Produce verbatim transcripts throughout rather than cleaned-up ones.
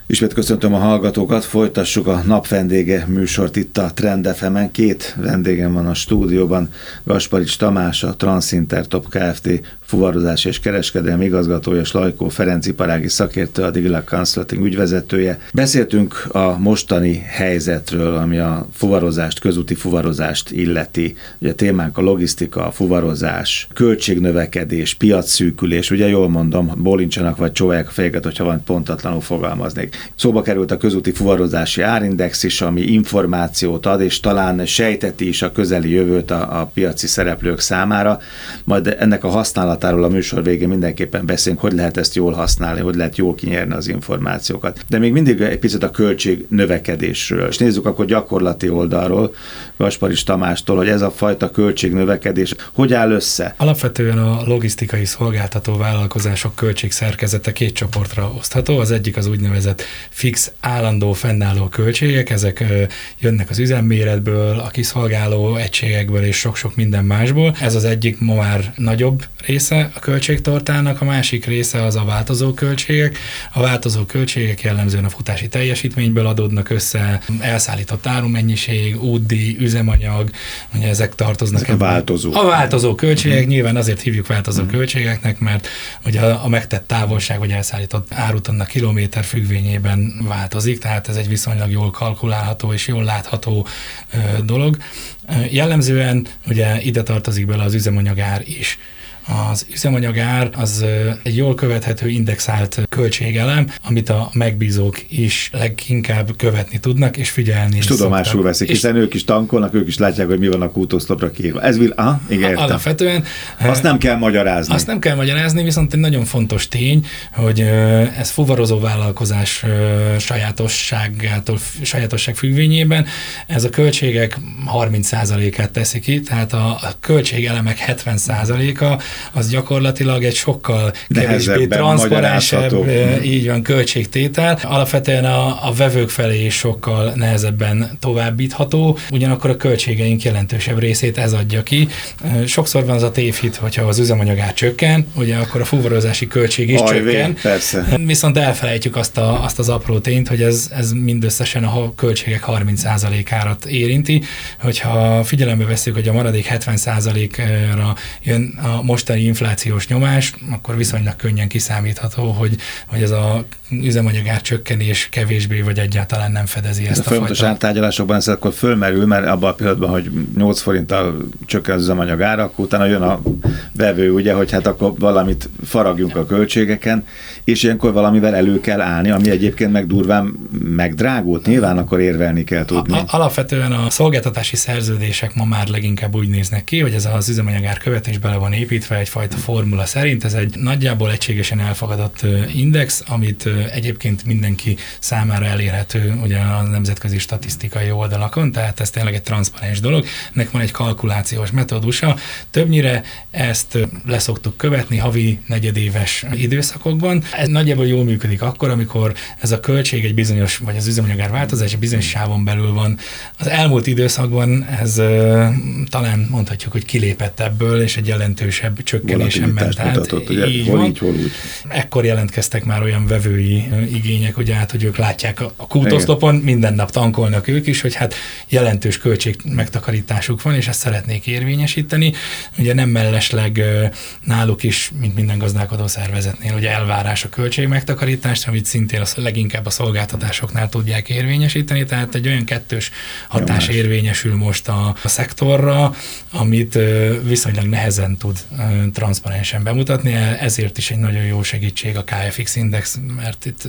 Ismét köszöntöm a hallgatókat, folytassuk a napvendége műsort itt a Trend ef emen. Két vendégem van a stúdióban, Gasparics Tamás, a Transintertop Kft. Fuvarozás és kereskedelmi igazgatója, és Lajkó Ferenc iparági szakértő, a Digital Consulting ügyvezetője. Beszéltünk a mostani helyzetről, ami a fuvarozást, közúti fuvarozást illeti. Ugye a témánk a logisztika, a fuvarozás, költségnövekedés, piacszűkülés. Ugye jól mondom, bólincsanak vagy csóválják a fejeket, hogyha van pontatlanul fogalmaznék. Szóba került a közúti fuvarozási árindex is, ami információt ad, és talán sejteti is a közeli jövőt a, a piaci szereplők számára. Majd ennek a használatáról a műsor végén mindenképpen beszélünk, hogy lehet ezt jól használni, hogy lehet jól kinyerni az információkat. De még mindig egy picit a költség növekedésről. És nézzük akkor gyakorlati oldalról, Gasparics Tamástól, hogy ez a fajta költségnövekedés hogy áll össze? Alapvetően a logisztikai szolgáltató vállalkozások költségszerkezete két csoportra osztható. Az egyik az úgynevezett fix, állandó, fennálló költségek, ezek jönnek az üzemméretből, a kiszolgáló egységekből és sok-sok minden másból. Ez az egyik ma már nagyobb része a költségtortának, a másik része az a változó költségek. A változó költségek jellemzően a futási teljesítményből adódnak össze, elszállított árumennyiség, útdíj, üzemanyag, ugye ezek tartoznak. Ezek a változó. A változó költségek, uh-huh. Nyilván azért hívjuk változó uh-huh. költségeknek, mert ugye a, a megtett távolság vagy elszállított árutonna kilométer függvényében változik, tehát ez egy viszonylag jól kalkulálható és jól látható ö, dolog. Jellemzően ugye ide tartozik bele az üzemanyagár is. Az üzemanyagár az egy jól követhető indexált költségelem, amit a megbízók is leginkább követni tudnak, és figyelni és tudomásul veszik, és hiszen ők is tankolnak, ők is látják, hogy mi van a kútoszlopra kiírva. Ez vil... Aha, igen, alapvetően. Azt nem kell magyarázni. Azt nem kell magyarázni, viszont egy nagyon fontos tény, hogy ez fuvarozó vállalkozás sajátosságától, sajátosság függvényében ez a költségek harminc százalékát teszi ki, tehát a költségelemek hetven százaléka az gyakorlatilag egy sokkal kevésbé transzparensebb, így van, költségtétel. Alapvetően a, a vevők felé is sokkal nehezebben továbbítható, ugyanakkor a költségeink jelentősebb részét ez adja ki. Sokszor van az a tévhit, hogyha az üzemanyagár csökken, ugye akkor a fuvarozási költség is Ajvé, csökken. Persze. Viszont elfelejtjük azt, a, azt az apró tényt, hogy ez, ez mindösszesen a költségek harminc százalékárat érinti. Hogyha figyelembe veszük, hogy a maradék hetven százalékra jön a mostani inflációs nyomás, akkor viszonylag könnyen kiszámítható, hogy, hogy ez a üzemanyagár csökkenés kevésbé vagy egyáltalán nem fedezi ezt a, a fajta. A fontos ártárgyalásokban ez akkor fölmerül, mert abban a pillanatban, hogy nyolc forinttal csökken az üzemanyagár, akkor utána jön a vevő, ugye, hogy hát akkor valamit faragjunk a költségeken, és ilyenkor valamivel elő kell állni, ami egyébként meg durván megdrágult. Nyilván akkor érvelni kell tudni. A, alapvetően a szolgáltatási szerződések ma már leginkább úgy néznek ki, hogy ez az üzemanyagár követés bele van építve egyfajta formula szerint. Ez egy nagyjából egységesen elfogadott index, amit egyébként mindenki számára elérhető ugye a nemzetközi statisztikai oldalakon, tehát ez tényleg egy transzparens dolog. Ennek van egy kalkulációs metódusa. Többnyire ezt leszoktuk követni havi negyedéves időszakokban. Ez nagyjából jól működik akkor, amikor ez a költség egy bizonyos, vagy az üzemanyagár változás egy bizonyos sávon belül van. Az elmúlt időszakban ez uh, talán mondhatjuk, hogy kilépett ebből, és egy jelentősebb csökkenésen ment át. Mutatott, ugye, így hol van. Így, hol úgy. Ekkor jelentkeztek már olyan vevői igények, ugye hát, hogy ők látják a kútoszlopon, minden nap tankolnak ők is, hogy hát jelentős költség megtakarításuk van, és ezt szeretnék érvényesíteni. Ugye nem mellesleg náluk is, mint minden gazdálkodó szervezetnél, ugye elvárás a költség megtakarítást, amit szintén az leginkább a szolgáltatásoknál tudják érvényesíteni, tehát egy olyan kettős hatás Jó, érvényesül most a, a szektorra, amit viszonylag nehezen tud transzparensen bemutatni, ezért is egy nagyon jó segítség a ká ef iksz Index, mert itt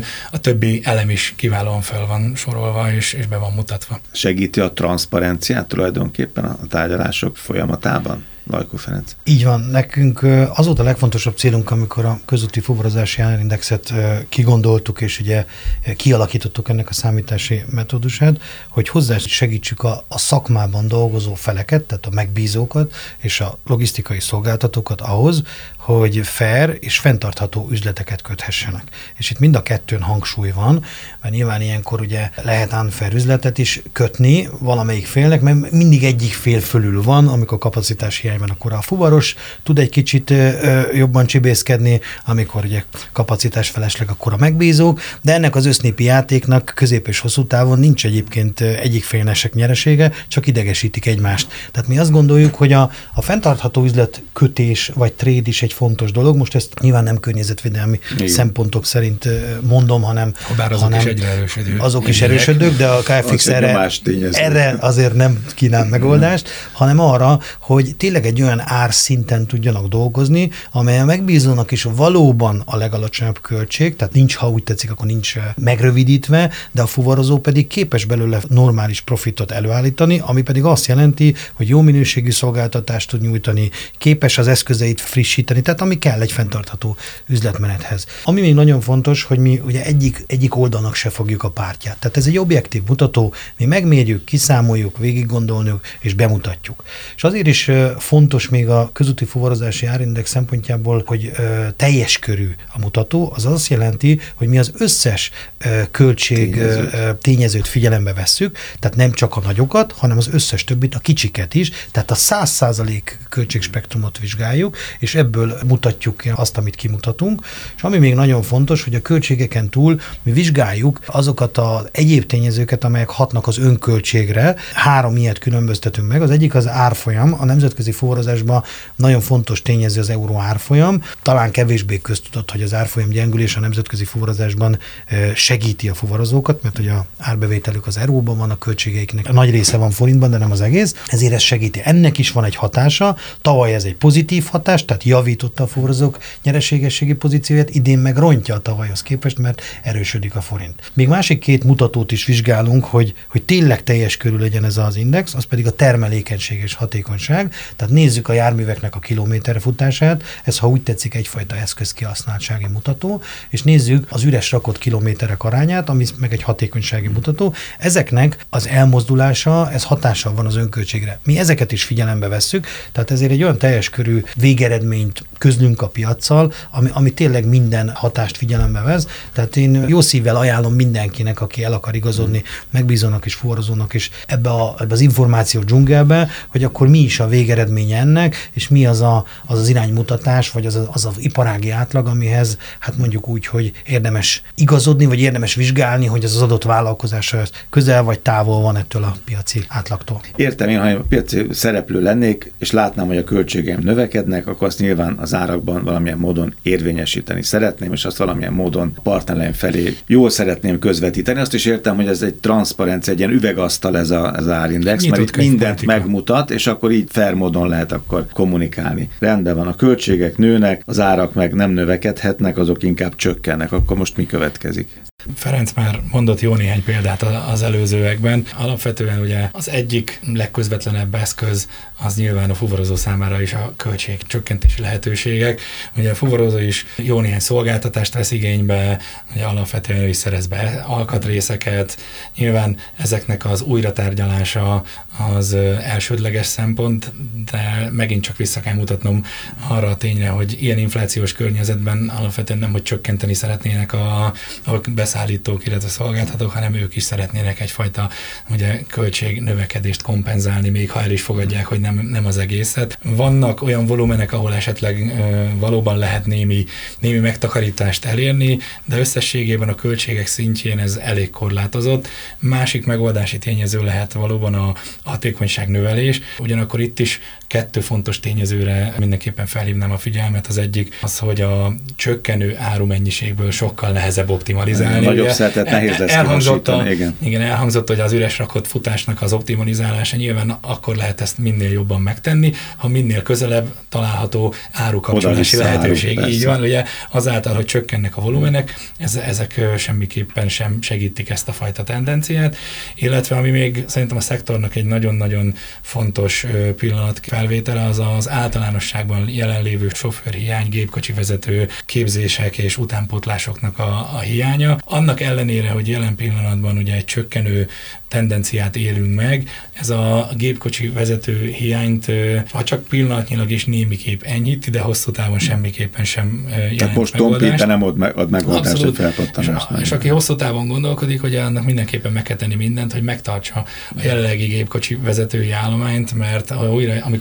a többi elem is kiválóan fel van sorolva, és, és be van mutatva. Segíti a transzparenciát tulajdonképpen a tárgyalások folyamatában? Lajkó Ferenc. Így van, nekünk az volt a legfontosabb célunk, amikor a közúti fuvarozási árindexet kigondoltuk, és ugye kialakítottuk ennek a számítási metódusát, hogy hozzá segítsük a, a szakmában dolgozó feleket, tehát a megbízókat és a logisztikai szolgáltatókat ahhoz, hogy fair és fenntartható üzleteket köthessenek. És itt mind a kettőn hangsúly van, mert nyilván ilyenkor ugye lehet unfair üzletet is kötni valamelyik félnek, mert mindig egyik fél fölül van, amikor kapacitási hiány irányban, akkor a fuvaros tud egy kicsit jobban csibészkedni, amikor ugye kapacitás felesleg, akkor a megbízók, de ennek az össznépi játéknak közép és hosszú távon nincs egyébként egyik félnek se nyeresége, csak idegesítik egymást. Tehát mi azt gondoljuk, hogy a, a fenntartható üzletkötés vagy trade is egy fontos dolog. Most ezt nyilván nem környezetvédelmi igen. szempontok szerint mondom, hanem... Bár azok hanem is egyre erősödők. Azok is erősödők, de a ká ef iksz erre, erre azért nem kínál megoldást, hanem arra, hogy tényleg egy olyan árszinten tudjanak dolgozni, amely a megbízónak is valóban a legalacsonyabb költség, tehát nincs, ha úgy tetszik, akkor nincs megrövidítve, de a fuvarozó pedig képes belőle normális profitot előállítani, ami pedig azt jelenti, hogy jó minőségű szolgáltatást tud nyújtani, képes az eszközeit frissíteni, tehát ami kell egy fenntartható üzletmenethez. Ami még nagyon fontos, hogy mi ugye egyik, egyik oldalnak se fogjuk a pártját. Tehát ez egy objektív mutató, mi megmérjük, kiszámoljuk, végig gondoljuk és bemutatjuk. És azért is fontos még a közúti fuvarozási árindex szempontjából, hogy teljes körű a mutató, az azt jelenti, hogy mi az összes költség tényezőt, tényezőt figyelembe vesszük, tehát nem csak a nagyokat, hanem az összes többit, a kicsiket is, tehát a száz százalék költségspektrumot vizsgáljuk, és ebből mutatjuk azt, amit kimutatunk. És ami még nagyon fontos, hogy a költségeken túl mi vizsgáljuk azokat az egyéb tényezőket, amelyek hatnak az önköltségre. Három ilyet különböztetünk meg. Az egyik az árfolyam. A nemzetközi fuvarozásban nagyon fontos tényező az euró árfolyam. Talán kevésbé köztudott, hogy az árfolyam gyengülés a nemzetközi fuvarozásban segíti a fuvarozókat, mert hogy a árbevételük az euróban van, a költségeiknek a nagy része van forintban, de nem az egész. Ezért ez segíti. Ennek is van egy hatása. Tavaly ez egy pozitív hatás, tehát javította a fuvarozók nyereségességi pozícióját, idén meg rontja a tavalyhoz képest, mert erősödik a forint. Még másik két mutatót is vizsgálunk, hogy, hogy tényleg teljes körül legyen ez az index, az pedig a termelékenység és hatékonyság. Tehát nézzük a járműveknek a kilométerfutását, ez, ha úgy tetszik, egyfajta eszközkihasználtsági mutató, és nézzük az üres rakott kilométerek arányát, ami meg egy hatékonysági mutató. Ezeknek az elmozdulása, ez hatással van az önköltségre. Mi ezeket is figyelembe vesszük, tehát ezért egy olyan teljes körű végeredményt közlünk a piaccal, ami, ami tényleg minden hatást figyelembe vesz. Tehát én jó szívvel ajánlom mindenkinek, aki el akar igazodni, megbízónak és fuvarozónak is ebbe, a, ebbe az információ dzsungelbe, hogy akkor mi is a végeredmény ennek, és mi az a, az, az iránymutatás, vagy az, a, az az iparági átlag, amihez hát mondjuk úgy, hogy érdemes igazodni, vagy érdemes vizsgálni, hogy az az adott vállalkozás közel vagy távol van ettől a piaci átlagtól. Értem, én, ha én piaci szereplő lennék, és látnám, hogy a költségeim növekednek, akkor azt nyilván az árakban valamilyen módon érvényesíteni szeretném, és azt valamilyen módon partnereim felé jól szeretném közvetíteni. Azt is értem, hogy ez egy transzparencia, egy ilyen üvegasztal ez, a, ez az árindex, mert itt mindent politika megmutat, és akkor így fair módon lehet akkor kommunikálni. Rendben van, a költségek nőnek, az árak meg nem növekedhetnek, azok inkább csökkennek. Akkor most mi következik? Ferenc már mondott jó néhány példát az előzőekben. Alapvetően ugye az egyik legközvetlenebb eszköz az nyilván a fuvarozó számára is a költség csökkentési lehetőségek. Ugye a fuvarozó is jó néhány szolgáltatást vesz igénybe, ugye alapvetően ő is szerez be alkatrészeket. Nyilván ezeknek az újratárgyalása az elsődleges szempont, de megint csak vissza kell mutatnom arra a tényre, hogy ilyen inflációs környezetben alapvetően nem, hogy csökkenteni szeretnének a, a beszállítók, illetve szolgáltatók, hanem ők is szeretnének egyfajta ugye, költségnövekedést kompenzálni, még ha el is fogadják, hogy nem, nem az egészet. Vannak olyan volumenek, ahol esetleg ö, valóban lehet némi, némi megtakarítást elérni, de összességében a költségek szintjén ez elég korlátozott. Másik megoldási tényező lehet valóban a hatékonyság növelés, ugyanakkor itt is kettő fontos tényezőre mindenképpen felhívnám a figyelmet. Az egyik az, hogy a csökkenő árumennyiségből sokkal nehezebb optimalizálni. Nagyobb szeretet nehéz lesz elhangzott, a, igen. igen, elhangzott, hogy az üres rakott futásnak az optimalizálása nyilván akkor lehet ezt minél jobban megtenni, ha minél közelebb található árukapcsolási lehetőség. Áru, így van, ugye azáltal, hogy csökkennek a volumenek, ez, ezek semmiképpen sem segítik ezt a fajta tendenciát, illetve ami még szerintem a szektornak egy nagyon-nagyon fontos pillanat felvétele, az az általánosságban jelenlévő sofőrhiány, gépkocsi vezető képzések és utánpótlásoknak a, a hiánya. Annak ellenére, hogy jelen pillanatban ugye egy csökkenő tendenciát élünk meg, ez a gépkocsi vezető hiányt, ha csak pillanatnyilag is némiképp enyhíti, de hosszú távon semmiképpen sem jelent Tehát most megoldást. nem ad, meg, ad megoldást, hogy felpattanást. És, és aki hosszú távon gondolkodik, hogy annak mindenképpen meg kell tenni mindent, hogy megtartsa a jelenlegi gépkocsi vezetői állományt, mert újra, amikor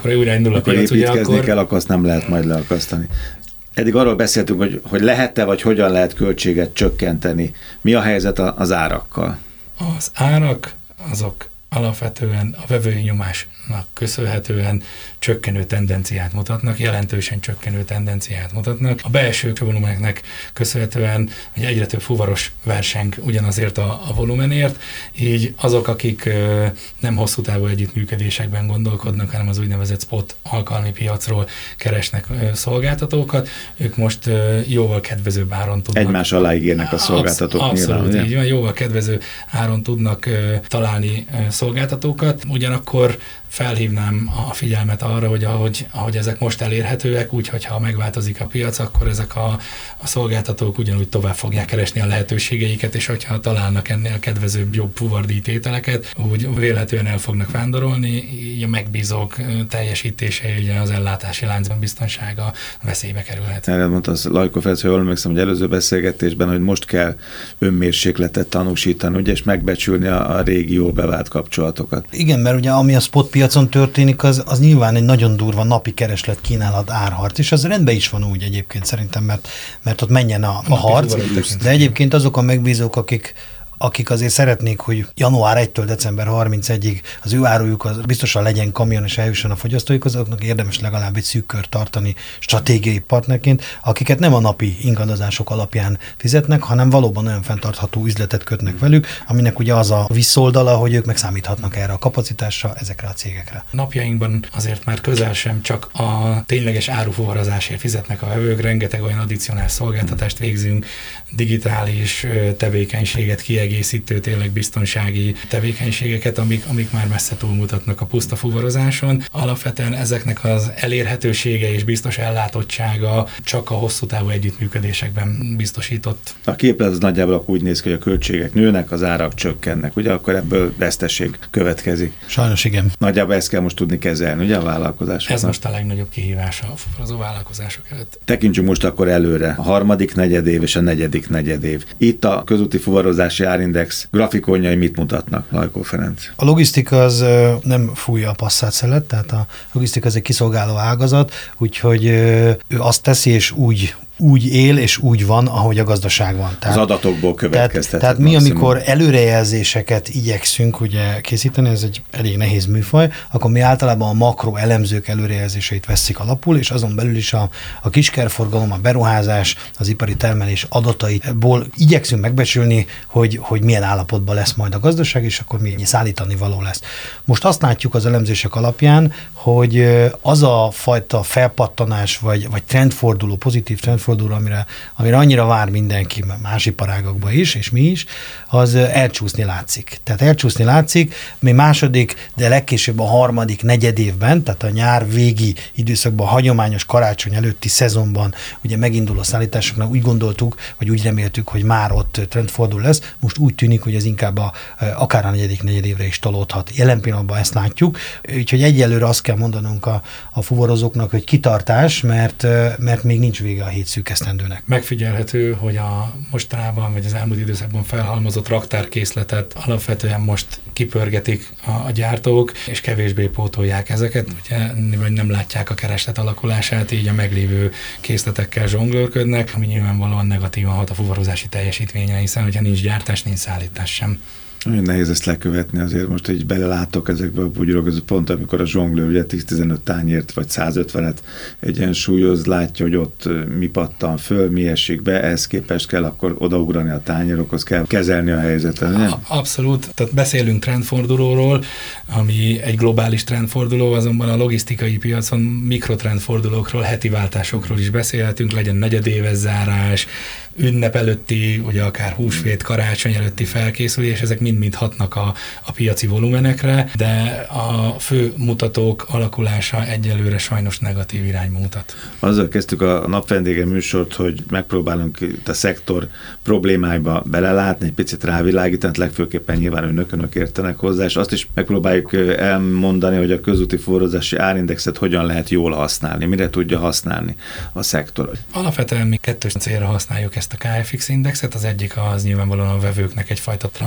amikor újraindul a piac, ugye akkor... kell, akkor azt nem lehet majd leakasztani. Eddig arról beszéltünk, hogy, hogy lehet-e, vagy hogyan lehet költséget csökkenteni. Mi a helyzet az árakkal? Az árak azok alapvetően a vevői nyomásnak köszönhetően csökkenő tendenciát mutatnak, jelentősen csökkenő tendenciát mutatnak. A belső volumeneknek köszönhetően, hogy egyre több fuvaros verseng ugyanazért a, a volumenért, így azok, akik ö, nem hosszú távú együttműködésekben gondolkodnak, hanem az úgynevezett spot alkalmi piacról keresnek ö, szolgáltatókat, ők most ö, jóval kedvezőbb áron tudnak... Egymás alá ígérnek a szolgáltatók. Absz- abszolút, nyilván, így van, jóval kedvező áron tudnak ö, találni ö, szolgáltatókat, ugyanakkor felhívnám a figyelmet arra, hogy ahogy, ahogy ezek most elérhetőek, úgyhogy ha megváltozik a piac, akkor ezek a, a szolgáltatók ugyanúgy tovább fogják keresni a lehetőségeiket, és hogyha találnak ennél kedvezőbb, jobb fuvardíj tételeket, úgy vélhetően el fognak vándorolni, így a megbízók teljesítése, ugye az ellátási láncban biztonsága veszélybe kerülhet. Erre mondta az Lajko Ferenc, hogy jól emlékszem, hogy előző beszélgetésben, hogy most kell önmérsékletet tanúsítani, ugye, és megbecsülni a, a régió bevált kapcsolatokat. Igen, mert ugye ami a spot piacon történik, az, az nyilván egy nagyon durva napi kereslet kínálat árharc, és az rendben is van úgy egyébként szerintem, mert, mert ott menjen a, a harc, de egyébként azok a megbízók, akik akik azért szeretnék, hogy január elsejétől december harmincegyedikéig az ő árujuk az biztosan legyen kamion és eljusson a fogyasztóikhoz, azoknak érdemes legalább egy szűk kört tartani stratégiai partnerként, akiket nem a napi ingadozások alapján fizetnek, hanem valóban olyan fenntartható üzletet kötnek velük, aminek ugye az a visszoldala, hogy ők megszámíthatnak erre a kapacitásra, ezekre a cégekre. Napjainkban azért már közel sem csak a tényleges árufuvarozásért fizetnek a vevők, rengeteg olyan addicionális szolgáltatást végzünk, digitális tevékenységet kiegészítő, tényleg biztonsági tevékenységeket, amik, amik már messze túlmutatnak a puszta fuvarozáson. Alapvetően ezeknek az elérhetősége és biztos ellátottsága csak a hosszú távú együttműködésekben biztosított. A képlet az nagyjából úgy néz ki, hogy a költségek nőnek, az árak csökkennek, ugye akkor ebből veszteség következik. Sajnos igen. Nagyjából ezt kell most tudni kezelni, ugye a vállalkozásoknak. Ez most a legnagyobb kihívás a fuvarozó vállalkozások előtt. Tekintsünk most akkor előre. A harmadik negyedév és a negyedik negyedév. Itt a közúti fuvarozási árindex grafikonjai mit mutatnak, Lajko Ferenc? A logisztika az nem fújja a passzát szelet, tehát a logisztika az egy kiszolgáló ágazat, úgyhogy ő azt teszi, és úgy úgy él, és úgy van, ahogy a gazdaság van. Tehát, az adatokból következtetett. Tehát, tehát mi, amikor előrejelzéseket igyekszünk ugye készíteni, ez egy elég nehéz műfaj, akkor mi általában a makro elemzők előrejelzéseit veszik alapul, és azon belül is a, a kiskerforgalom, a beruházás, az ipari termelés adataiból igyekszünk megbecsülni, hogy, hogy milyen állapotban lesz majd a gazdaság, és akkor mi szállítani való lesz. Most azt látjuk az elemzések alapján, hogy az a fajta felpattanás, vagy, vagy trendforduló, pozitív trendforduló, amire, amire annyira vár mindenki, más iparágakban is, és mi is, az elcsúszni látszik. Tehát elcsúszni látszik, mi második, de legkésőbb a harmadik negyed évben, tehát a nyár végi időszakban, a hagyományos karácsony előtti szezonban ugye megindul a szállításoknak, úgy gondoltuk, vagy úgy reméltük, hogy már ott trendfordul lesz, most úgy tűnik, hogy ez inkább a, akár a negyedik negyed évre is tolódhat. Jelen pillanatban ezt látjuk, úgyhogy egyelőre azt kell mondanunk a, a fuvarozóknak, hogy kitartás, mert, mert még nincs vége a hét szűk esztendőnek. Megfigyelhető, hogy a mostanában, vagy az elmúlt időszakban felhalmozott raktárkészletet alapvetően most kipörgetik a, a gyártók, és kevésbé pótolják ezeket, ugye, vagy nem látják a kereslet alakulását, így a meglévő készletekkel zsonglőrködnek, ami nyilvánvalóan negatívan hat a fuvarozási teljesítményre, hiszen hogyha nincs gyártás, nincs szállítás sem. Nagyon nehéz ezt lekövetni, azért most, hogy belelátok ezekbe a bugyrok, ez pont amikor a zsonglőr ugye tíz-tizenöt tányért vagy százötvenet egyensúlyoz, látja, hogy ott mi pattan föl, mi esik be, ehhez képest kell akkor odaugrani a tányérokhoz, kell kezelni a helyzetet, nem? Abszolút, tehát beszélünk trendfordulóról, ami egy globális trendforduló, azonban a logisztikai piacon mikrotrendfordulókról, heti váltásokról is beszélhetünk, legyen negyedéves zárás, ünnep előtti, ugye akár húsvét, karácsony előtti felkészülés, ezek mind-mind hatnak a, a piaci volumenekre, de a fő mutatók alakulása egyelőre sajnos negatív irányba mutat. Azzal kezdtük a napvendége műsort, hogy megpróbálunk itt a szektor problémáiba belelátni, egy picit rávilágítani, legfőképpen nyilván önök, önök értenek hozzá, és azt is megpróbáljuk elmondani, hogy a közúti fuvarozási árindexet hogyan lehet jól használni, mire tudja használni a szektor. Alapvetően mi kettős célra használjuk ezt a ká ef iksz indexet, az egyik az nyilvánvalóan a vevőknek egyfajta transzparencia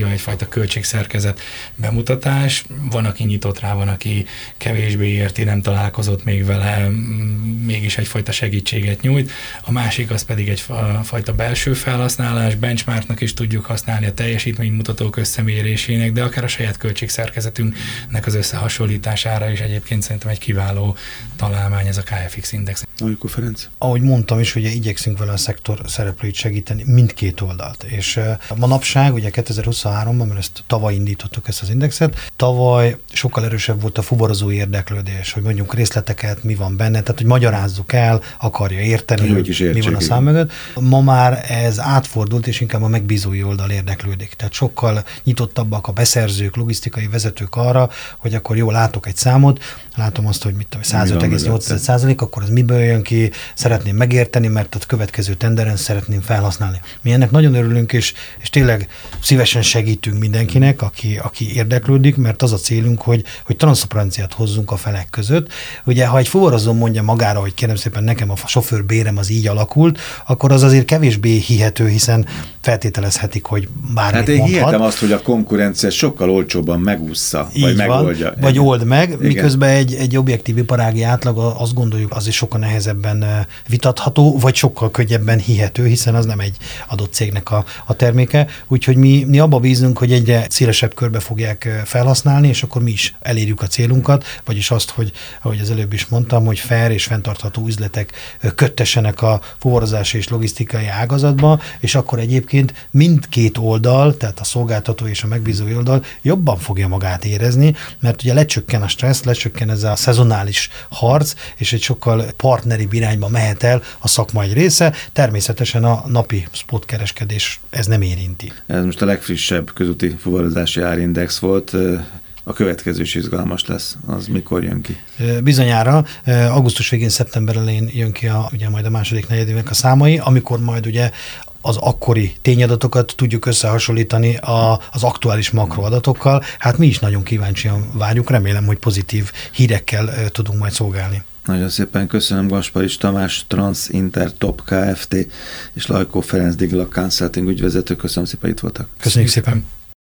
kalkuláció, egyfajta költségszerkezet bemutatás. Van, aki nyitott rá, van, aki kevésbé érti, nem találkozott még vele, mégis egyfajta segítséget nyújt. A másik az pedig egyfajta belső felhasználás, benchmarknak is tudjuk használni a teljesítménymutatók összemérésének, de akár a saját költségszerkezetünknek az összehasonlítására is egyébként szerintem egy kiváló találmány ez a ká ef iksz Index. Ajkó Ferenc. Ahogy mondtam is, ugye igyekszünk vele a szektor szereplőit segíteni mindkét oldalt. És uh, manapság, ugye kétezer-huszonháromban, mert ezt tavaly indítottuk ezt az indexet, tavaly sokkal erősebb volt a fuvarozó érdeklődés, hogy mondjuk részleteket, mi van benne, tehát hogy magyarázzuk el, akarja érteni, hogy, hogy mi van a szám mögött. Ma már ez átfordult, és inkább a megbízói oldal érdeklődik. Tehát sokkal nyitottabbak a beszerzők, logisztikai vezetők arra, hogy akkor jól látok egy számot, látom azt, hogy mit tudom, százöt egész nyolc százalék, akkor az miből jön ki, szeretném megérteni, mert a következő tenderen szeretném felhasználni. Mi ennek nagyon örülünk, és, és tényleg szívesen segítünk mindenkinek, aki, aki érdeklődik, mert az a célunk, hogy, hogy transzparenciát hozzunk a felek között. Ugye, ha egy fuvarozó mondja magára, hogy kérem szépen nekem a sofőr bérem az így alakult, akkor az azért kevésbé hihető, hiszen feltételezhetik, hogy bármit hát én mondhat. hihetem azt, hogy a konkurencia sokkal olcsóbban megúszza, így vagy van, megoldja. Vagy old meg, igen. Miközben egy, egy objektív iparági átlag, azt gondoljuk, az is sokkal nehezebben vitatható, vagy sokkal könnyebben hihető, hiszen az nem egy adott cégnek a, a terméke. Úgyhogy mi, mi abba bízunk, hogy egyre szélesebb körbe fogják felhasználni, és akkor mi is elérjük a célunkat, vagyis azt, hogy, ahogy az előbb is mondtam, hogy fair és fenntartható üzletek köttessenek a fuvarozási és logisztikai ágazatba, és akkor egyébként mindkét oldal, tehát a szolgáltató és a megbízói oldal jobban fogja magát érezni, mert ugye lecsökken a stressz, lecsökken ez a szezonális harc, és egy sokkal partneri irányba mehet el a szakma egy része. Természetesen a napi spotkereskedés ez nem érinti. Ez most a legfrissebb közúti fuvarozási árindex volt. A következő is izgalmas lesz. Az mikor jön ki? Bizonyára. Augusztus végén, szeptember elején jön ki a, ugye majd a második negyedévnek a számai, amikor majd ugye az akkori tényadatokat tudjuk összehasonlítani a, az aktuális makroadatokkal. Hát mi is nagyon kíváncsian várjuk, remélem, hogy pozitív hírekkel e, tudunk majd szolgálni. Nagyon szépen köszönöm Gasparics Tamás, Transinter Top Kft. És Lajkó Ferenc Digla Consulting ügyvezető. Köszönöm szépen, itt voltak. Köszönjük szépen.